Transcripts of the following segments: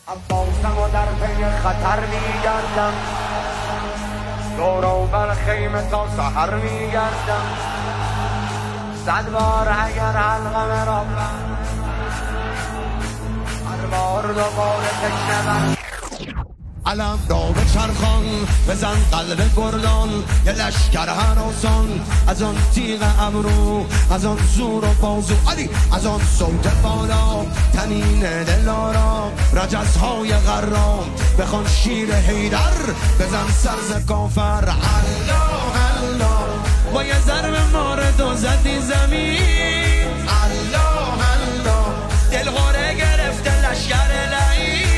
عباسم و در پی خطر میگردم، دور و بر خیمه تا سحر میگردم. 100 بار اگر حلقم را هر بار دوباره تشنه علم را به چرخان بزن قلب گردان، یه لشکر هراسان از آن تیغ ابرو، از آن زور و بازو علی، از آن صوت بالا تنین دلارا، رجزهای غرام بخوان شیر حیدر، بزن سرز کافر الله الله، با یه ضرب مارد و زدی زمین الله الله، دل غره گرفته لشکر لعین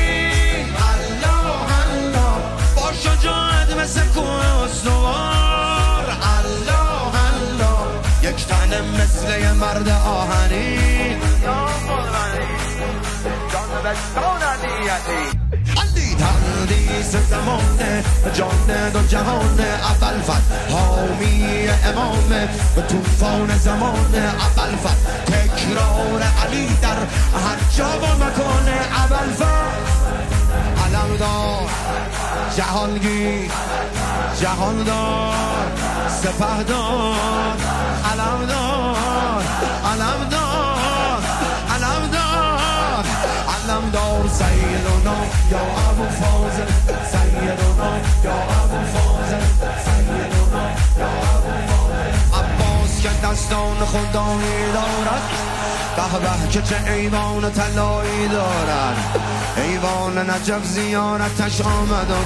شجاعت مثل کوه استوار الله الله، یک تنه مثل یه مرد آهنی یا مرغنی جان بستان علیتی علی تندیس زمانه جان دو جهان اول فتح حامی امامه به توفان زمان اول فتح تکرار علی در هر جا و مکان اول فتح علمدار جهانگیر جهاندار سپهدار علمدار علمدار علمدار علمدار سیدنا یا ابو فاضل سیدنا یا ابو فاضل سیدنا یا ابو فاضل عباس که دستان خدایی دارد به به که چه ایوان طلایی دارد ایوان نجف زیارتش آمد و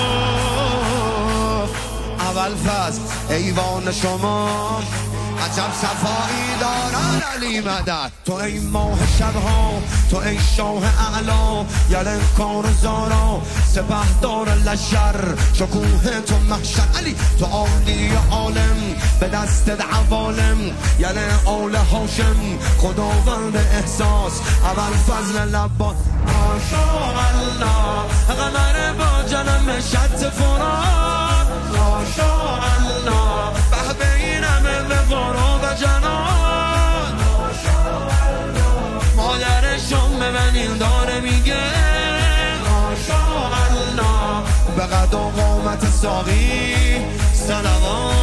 گفت اول فصل ایوان شما عجب صفایی دارن علی مدد، تو ای ماه شبها تو ای شاه اعلا یلن کار زارا سپهدار لشر شکوه تو محشر علی تو عالی عالم به دست عوالم یلن آل هاشم خداوند احساس اول فضل لبان ماشاءالله قمر با جنم شط فرات ماشاءالله به بینم به قرا و جنان مادرشون به من داره میگه ماشاءالله به قد و قامت ساقی صلوات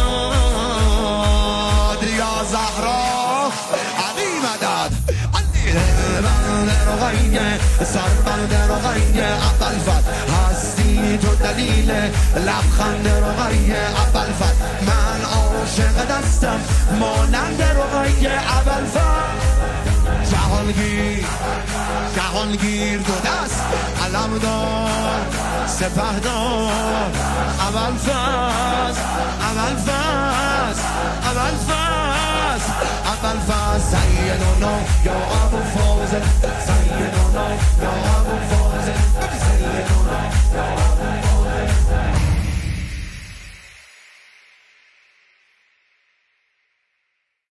یا زهرا علی مدد رقیه سربند رقیه اول فتح هستی تو دلیل لبخند رقیه اول فتح من عاشق دستم مانند رقیه اول فتح جهانگیر جهانگیر دو دست علمدار سپهدار اول فصل اول فصل اول فصل اول فصل سیدنا یا